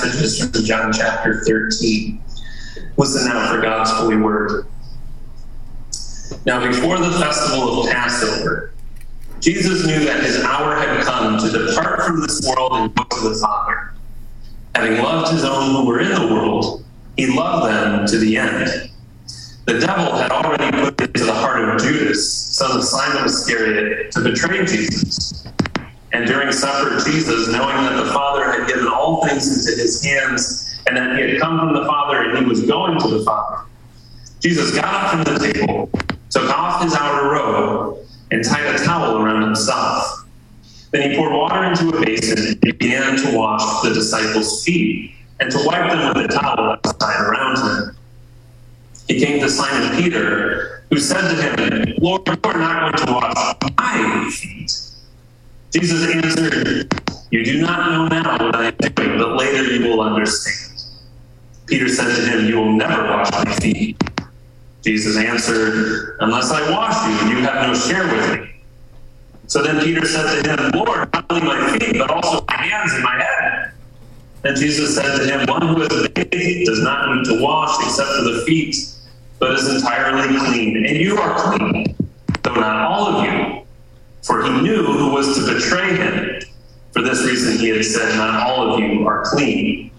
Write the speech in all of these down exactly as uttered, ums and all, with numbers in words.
passages from John chapter thirteen. Listen now for God's holy word. Now, before the festival of Passover, Jesus knew that his hour had come to depart from this world and go to the Father. Having loved his own who were in the world, he loved them to the end. The devil had already put into the heart of Judas, son of Simon Iscariot, to betray Jesus. And during supper, Jesus, knowing that the Father had given all things into his hands, and that he had come from the Father and he was going to the Father, Jesus got up from the table, took off his outer robe, and tied a towel around himself. Then he poured water into a basin and began to wash the disciples' feet, and to wipe them with a towel that was tied around him. He came to Simon Peter, who said to him, "Lord, you are not going to wash my feet." Jesus answered, "You do not know now what I am doing, but later you will understand." Peter said to him, "You will never wash my feet." Jesus answered, "Unless I wash you, you have no share with me." So then Peter said to him, "Lord, not only my feet, but also my hands and my head." And Jesus said to him, "One who is bathed does not need to wash except for the feet, but is entirely clean. And you are clean, though not all of you." For he knew who was to betray him. For this reason he had said, "Not all of you are clean."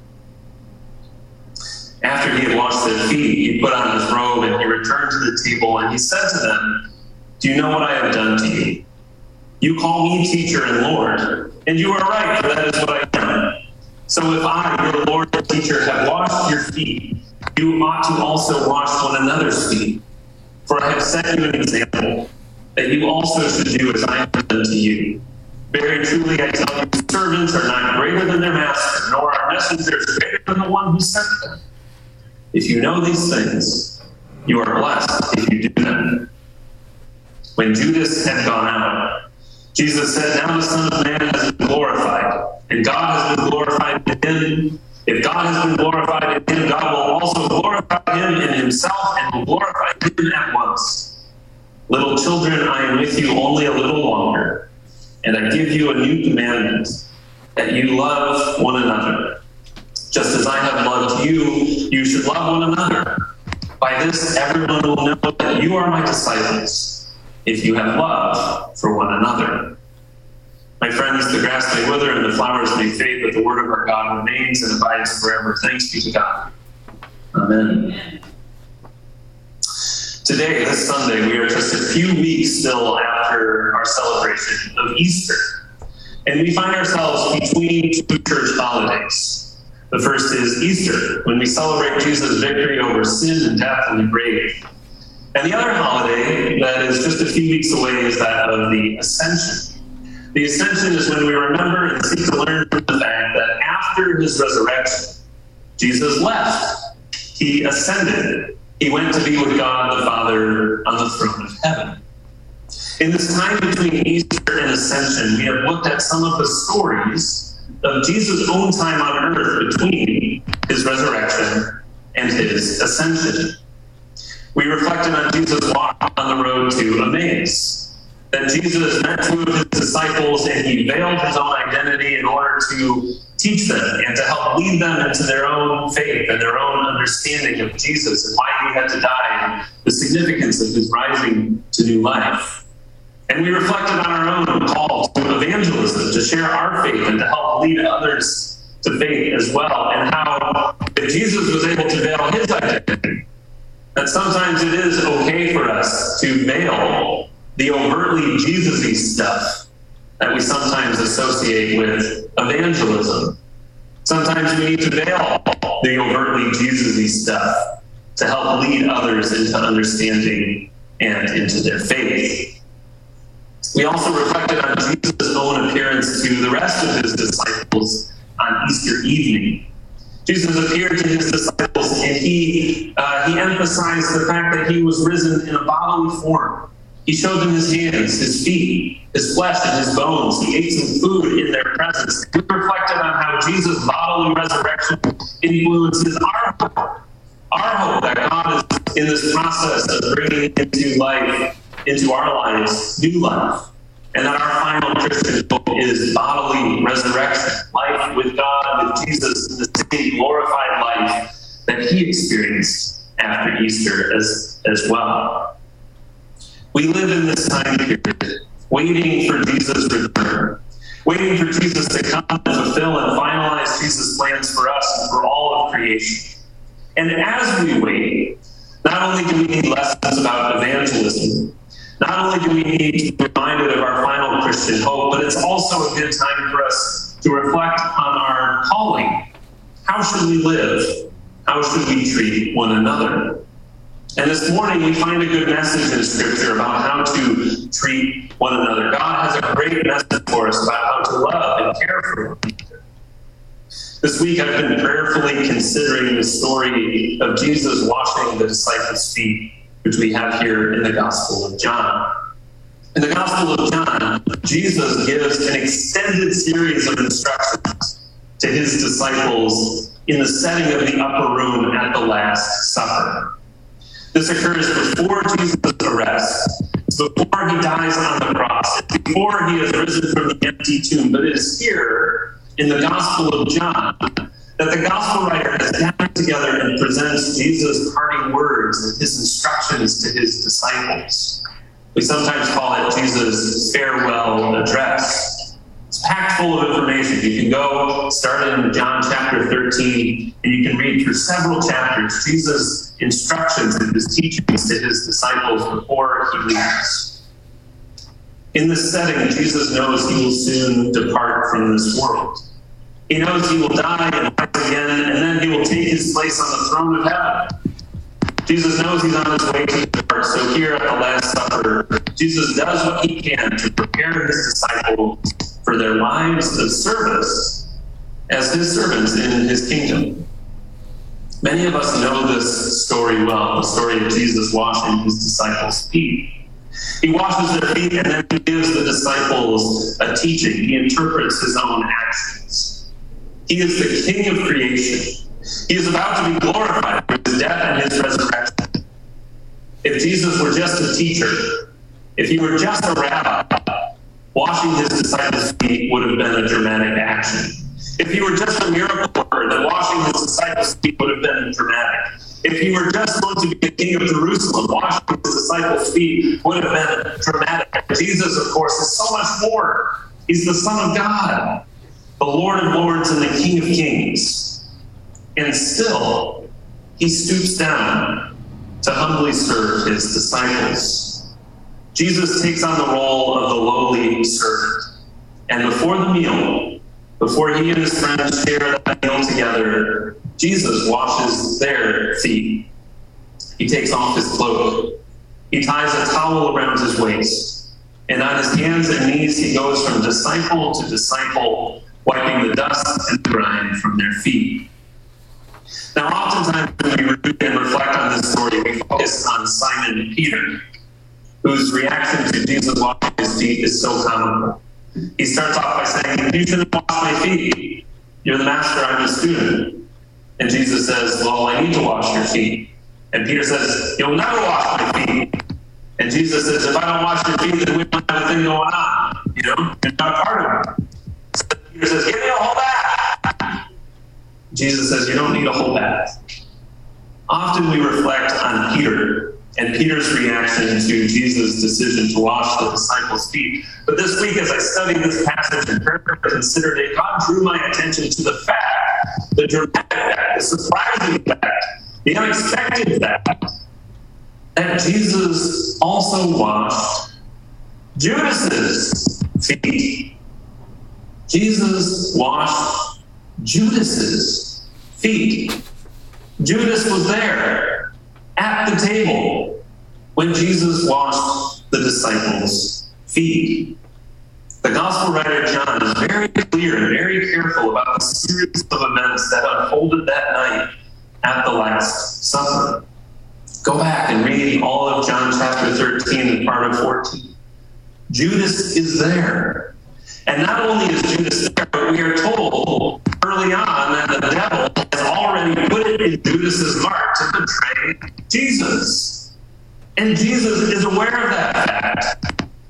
After he had washed their feet, he put on his robe and he returned to the table, and he said to them, "Do you know what I have done to you? You call me teacher and Lord, and you are right, for that is what I am. So if I, your Lord and teacher, have washed your feet, you ought to also wash one another's feet. For I have set you an example, that you also should do as I have done to you. Very truly I tell you, servants are not greater than their master, nor are messengers greater than the one who sent them. If you know these things, you are blessed if you do them." When Judas had gone out, Jesus said, "Now the Son of Man has been glorified, and God has been glorified in him. If God has been glorified in him, God will also glorify him in himself and will glorify him at once. Little children, I am with you only a little longer, and I give you a new commandment, that you love one another. Just as I have loved you, you should love one another. By this, everyone will know that you are my disciples, if you have love for one another." My friends, the grass may wither and the flowers may fade, but the word of our God remains and abides forever. Thanks be to God. Amen. Today, this Sunday, we are just a few weeks still after our celebration of Easter. And we find ourselves between two church holidays. The first is Easter, when we celebrate Jesus' victory over sin and death and the grave. And the other holiday that is just a few weeks away is that of the Ascension. The Ascension is when we remember and seek to learn from the fact that after his resurrection, Jesus left. He ascended. He went to be with God the Father on the throne of heaven. In this time between Easter and Ascension, we have looked at some of the stories of Jesus' own time on earth between his resurrection and his ascension. We reflected on Jesus' walk on the road to Emmaus, that Jesus met two of his disciples and he veiled his own identity in order to teach them and to help lead them into their own faith and their own understanding of Jesus and why he had to die and the significance of his rising to new life. And we reflected on our own call to evangelism, to share our faith and to help lead others to faith as well, and how if Jesus was able to veil his identity, that sometimes it is okay for us to veil the overtly Jesus-y stuff that we sometimes associate with evangelism. Sometimes we need to veil the overtly Jesus-y stuff to help lead others into understanding and into their faith. We also reflected on Jesus' own appearance to the rest of his disciples on Easter evening. Jesus appeared to his disciples and he uh, he emphasized the fact that he was risen in a bodily form. He showed them his hands, his feet, his flesh, and his bones. He ate some food in their presence. We reflected on how Jesus' bodily resurrection influences our hope. Our hope that God is in this process of bringing into life, into our lives, new life. and that our final Christian hope is bodily resurrection, life with God, with Jesus, in the same glorified life that he experienced after Easter as, as well. We live in this time period, waiting for Jesus' return, waiting for Jesus to come and fulfill and finalize Jesus' plans for us and for all of creation. And as we wait, not only do we need lessons about evangelism, not only do we need to be reminded of our final Christian hope, but it's also a good time for us to reflect on our calling. How should we live? How should we treat one another? And this morning we find a good message in Scripture about how to treat one another. God has a great message for us about how to love and care for one another. This week I've been prayerfully considering the story of Jesus washing the disciples' feet, which we have here in the Gospel of John. In the Gospel of John, Jesus gives an extended series of instructions to his disciples in the setting of the upper room at the Last Supper. This occurs before Jesus' arrest, before he dies on the cross, before he has risen from the empty tomb. But it is here in the Gospel of John that the Gospel writer has gathered together and presents Jesus' parting words and his instructions to his disciples. We sometimes call it Jesus' farewell address. It's packed full of information. You can go start in John chapter thirteen, and you can read through several chapters Jesus' instructions and his teachings to his disciples before he leaves. In this setting, Jesus knows he will soon depart from this world. He knows he will die and rise again, and then he will take his place on the throne of heaven. Jesus knows he's on his way to depart, so here at the Last Supper, Jesus does what he can to prepare his disciples for their lives of service as his servants in his kingdom. Many of us know this story well, the story of Jesus washing his disciples' feet. He washes their feet and then he gives the disciples a teaching. He interprets his own actions. He is the King of creation. He is about to be glorified through his death and his resurrection. If Jesus were just a teacher, if he were just a rabbi, washing his disciples' feet would have been a dramatic action. If he were just a miracle worker, then washing his disciples' feet would have been dramatic. If he were just going to be the king of Jerusalem, washing his disciples' feet would have been dramatic. Jesus, of course, is so much more. He's the Son of God, the Lord of lords and the King of kings. And still, he stoops down to humbly serve his disciples. Jesus takes on the role of the lowly servant. And before the meal, before he and his friends share that meal together, Jesus washes their feet. He takes off his cloak. He ties a towel around his waist. And on his hands and knees, he goes from disciple to disciple, wiping the dust and grime from their feet. Now, oftentimes when we read and reflect on this story, we focus on Simon Peter, whose reaction to Jesus washing his feet is so comical. He starts off by saying, "You shouldn't wash my feet. You're the master, I'm the student." And Jesus says, "Well, I need to wash your feet." And Peter says, "You'll never wash my feet." And Jesus says, "If I don't wash your feet, then we don't have a thing going on. You know, you're not a part of it." So Peter says, "Give me a whole bath." Jesus says, "You don't need a whole bath." Often we reflect on Peter and Peter's reaction to Jesus' decision to wash the disciples' feet. But this week, as I studied this passage and considered it, God drew my attention to the fact, the dramatic fact, the surprising fact, the unexpected fact, that Jesus also washed Judas's feet. Jesus washed Judas's feet. Judas was there at the table when Jesus washed the disciples' feet. The gospel writer John is very clear and very careful about the series of events that unfolded that night at the Last Supper. Go back and read all of John chapter thirteen and part of fourteen. Judas is there. And not only is Judas there, but we are told early on that the devil has already put it in Judas's heart to betray Jesus. And Jesus is aware of that fact.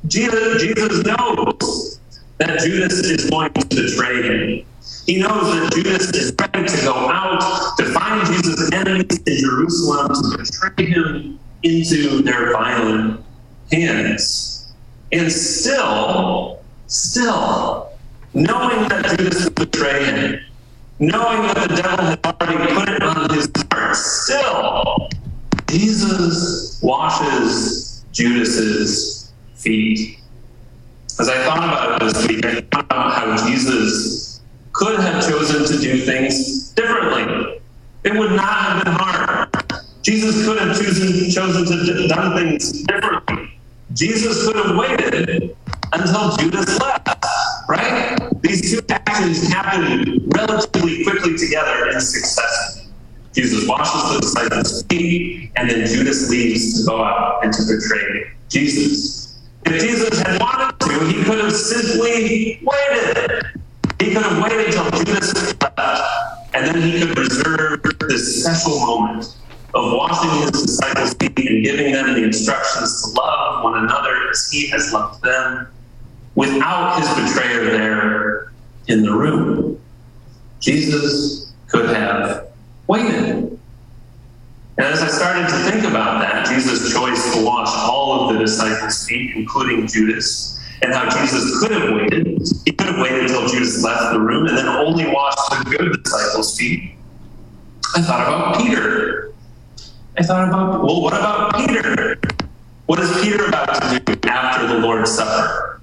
Jesus, Jesus knows that Judas is going to betray him. He knows that Judas is ready to go out to find Jesus' enemies in Jerusalem to betray him into their violent hands. And still, still, knowing that Judas would betray him, knowing that the devil had already put it on his heart, still, Jesus washes Judas's feet. As I thought about it this week, I thought about how Jesus could have chosen to do things differently. It would not have been hard. Jesus could have chosen, chosen to do done things differently. Jesus could have waited until Judas left, right? These two actions happened relatively quickly together in succession. Jesus washes the disciples' feet, and then Judas leaves to go out and to betray Jesus. If Jesus had wanted to, he could have simply waited. He could have waited until Judas left, and then he could reserve this special moment of washing his disciples' feet and giving them the instructions to love one another as he has loved them, without his betrayer there in the room. Jesus could have waited. And as I started to think about that, Jesus' choice to wash all of the disciples' feet, including Judas, and how Jesus could have waited. He could have waited until Judas left the room and then only washed the good disciples' feet. I thought about Peter. I thought about, well, what about Peter? What is Peter about to do after the Lord's Supper?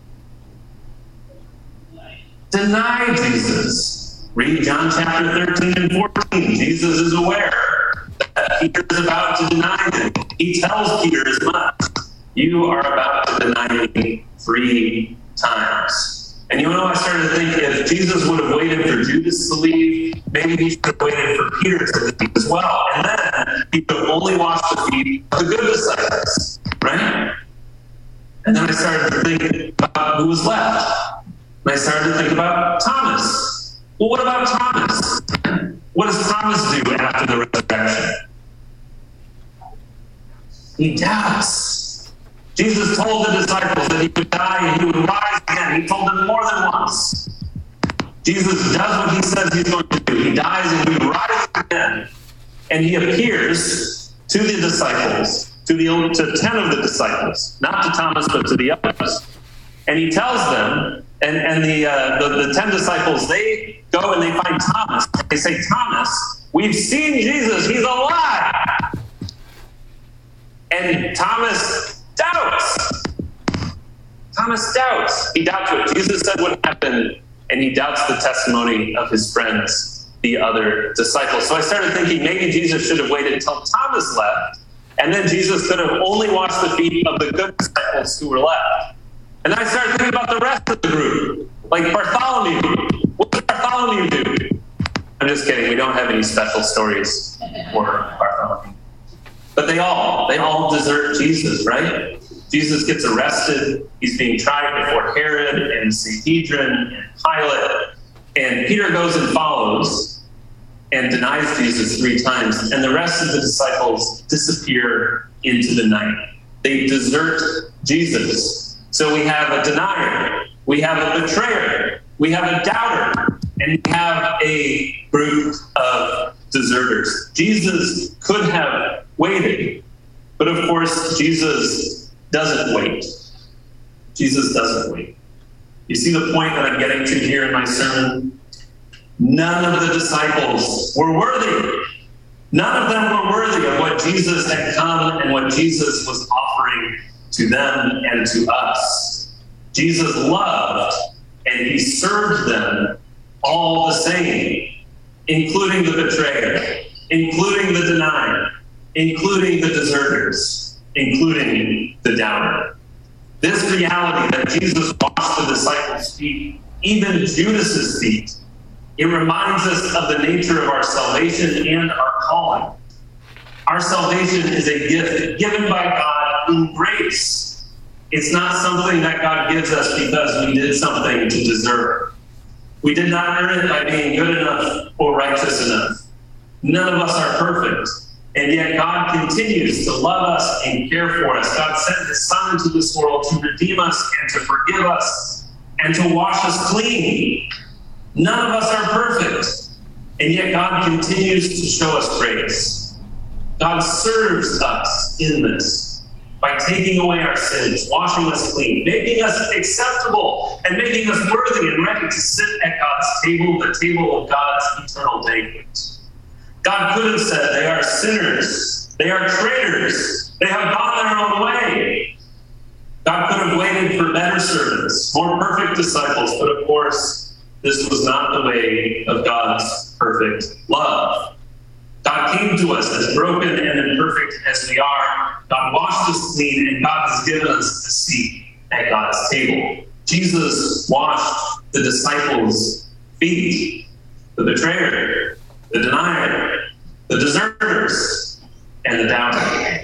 Deny Jesus. Read John chapter thirteen and fourteen. Jesus is aware that Peter is about to deny him. He tells Peter as much. You are about to deny me three times. And you know, I started to think if Jesus would have waited for Judas to leave, maybe he should have waited for Peter to leave as well. And then he could have only washed the feet of the good disciples, right? And then I started to think about who was left. And I started to think about Thomas. Well, what about Thomas? What does Thomas do after the resurrection? He doubts. Jesus told the disciples that he would die and he would rise again. He told them more than once. Jesus does what he says he's going to do. He dies and he rises again. And he appears to the disciples, to the to ten of the disciples, not to Thomas, but to the others. And he tells them, and, and the, uh, the, the ten disciples, they go and they find Thomas. They say, Thomas, we've seen Jesus. He's alive. And Thomas doubts. Thomas doubts. He doubts what Jesus said would happen, and he doubts the testimony of his friends, the other disciples. So I started thinking maybe Jesus should have waited until Thomas left, and then Jesus could have only washed the feet of the good disciples who were left. And then I started thinking about the rest of the group, like Bartholomew. What did Bartholomew do? I'm just kidding. We don't have any special stories for Bartholomew. But they all, they all desert Jesus, right? Jesus gets arrested. He's being tried before Herod and Sanhedrin and Pilate. And Peter goes and follows and denies Jesus three times. And the rest of the disciples disappear into the night. They desert Jesus. So we have a denier, we have a betrayer, we have a doubter, and we have a group of deserters. Jesus could have waited, but of course, Jesus doesn't wait. Jesus doesn't wait. You see the point that I'm getting to here in my sermon? None of the disciples were worthy. None of them were worthy of what Jesus had come and what Jesus was offering to them and to us. Jesus loved and he served them all the same, including the betrayer, including the denier, including the deserters, including the doubter. This reality that Jesus washed the disciples' feet, even Judas's feet, it reminds us of the nature of our salvation and our calling. Our salvation is a gift given by God in grace. It's not something that God gives us because we did something to deserve it. We did not earn it by being good enough or righteous enough. None of us are perfect. And yet God continues to love us and care for us. God sent his Son into this world to redeem us and to forgive us and to wash us clean. None of us are perfect, and yet God continues to show us grace. God serves us in this by taking away our sins, washing us clean, making us acceptable, and making us worthy and ready to sit at God's table, the table of God's eternal banquet. God could have said, they are sinners, they are traitors, they have gone their own way. God could have waited for better servants, more perfect disciples, but of course, this was not the way of God's perfect love. God came to us as broken and imperfect as we are. God washed us clean, and God has given us a seat at God's table. Jesus washed the disciples' feet, the betrayer, the denier, the deserters, and the doubter.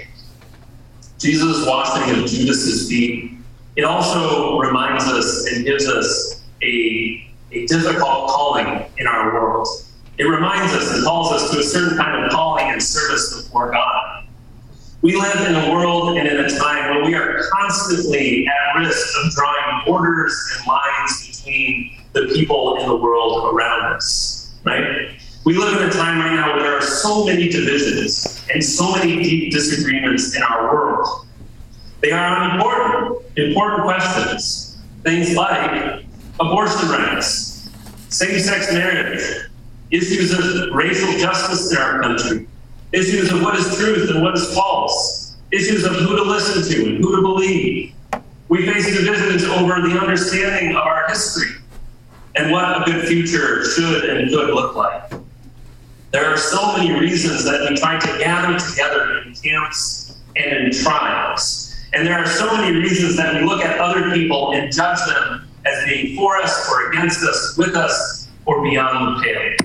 Jesus' washing of Judas's feet, it also reminds us and gives us a, a difficult calling in our world. It reminds us and calls us to a certain kind of calling and service before God. We live in a world and in a time where we are constantly at risk of drawing borders and lines between the people in the world around us, right? We live in a time right now where there are so many divisions and so many deep disagreements in our world. They are important, important questions. Things like abortion rights, same-sex marriage, issues of racial justice in our country, issues of what is truth and what is false, issues of who to listen to and who to believe. We face divisions over the understanding of our history and what a good future should and could look like. There are so many reasons that we try to gather together in camps and in tribes. And there are so many reasons that we look at other people and judge them as being for us or against us, with us, or beyond the pale.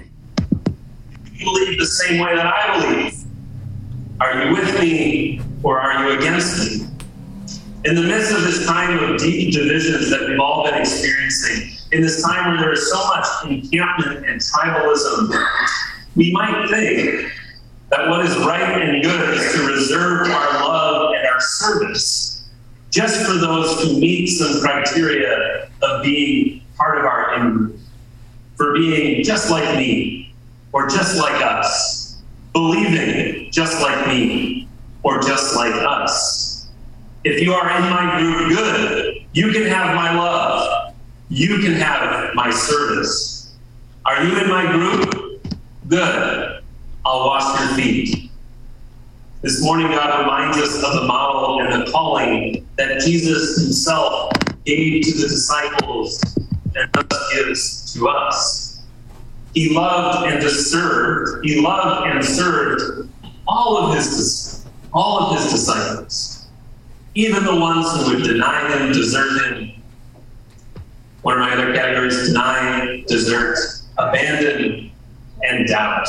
You believe the same way that I believe. Are you with me or are you against me? In the midst of this time of deep divisions that we've all been experiencing, in this time where there is so much encampment and tribalism, we might think that what is right and good is to reserve our love and our service just for those who meet some criteria of being part of our in-group, for being just like me, or just like us, believing just like me, or just like us. If you are in my group, good. You can have my love. You can have my service. Are you in my group? Good. I'll wash your feet. This morning, God reminds us of the model and the calling that Jesus himself gave to the disciples and thus gives to us. He loved and served. He loved and served all of his, all of his disciples, even the ones who would deny him, desert him. One of my other categories: deny, desert, abandon, and doubt.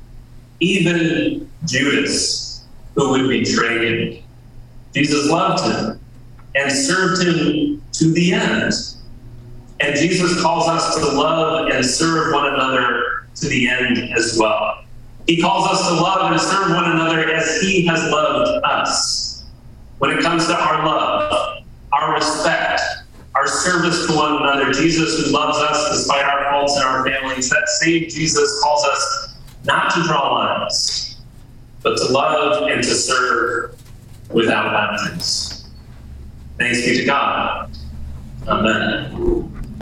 Even Judas, who would betray him. Jesus loved him and served him to the end. And Jesus calls us to love and serve one another to the end as well. He calls us to love and serve one another as he has loved us. When it comes to our love, our respect, our service to one another, Jesus, who loves us despite our faults and our failings, that same Jesus calls us not to draw lines, but to love and to serve without boundaries. Thanks be to God. Amen.